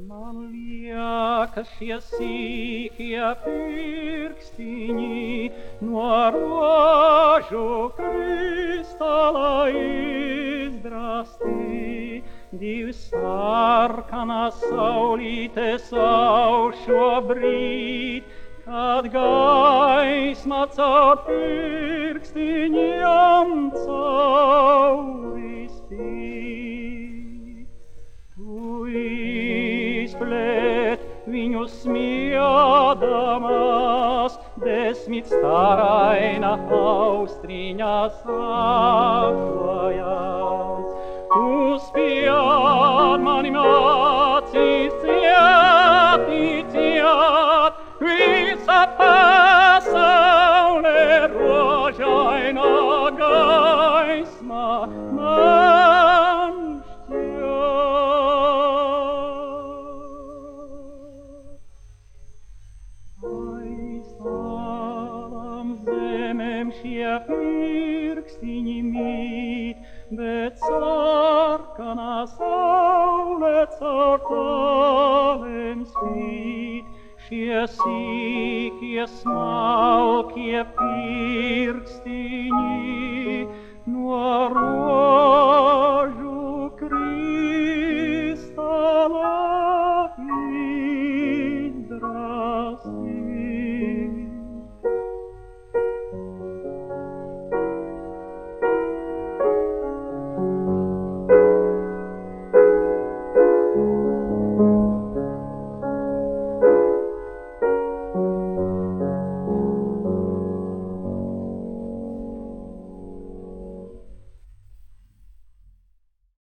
Man liekas šie sīkie pirkstiņi no rožu kristāla izdrasti. Divi sarkanas saulītes auž šobrīd, kad gaisma caur pirkstiņiem cauri spīd. Tu izplēt viņu smiedamas, 10 staraina austriņas atklājās. Tu spied manim acīs ciet, visa pasaule rožaina gaisma man šķiet. Aiz tām zemēm šie pirkstiņi mīt, bet sarkanā saule caur tālēm spīd. Šie sīkie smalkie pirkstiņi no rožu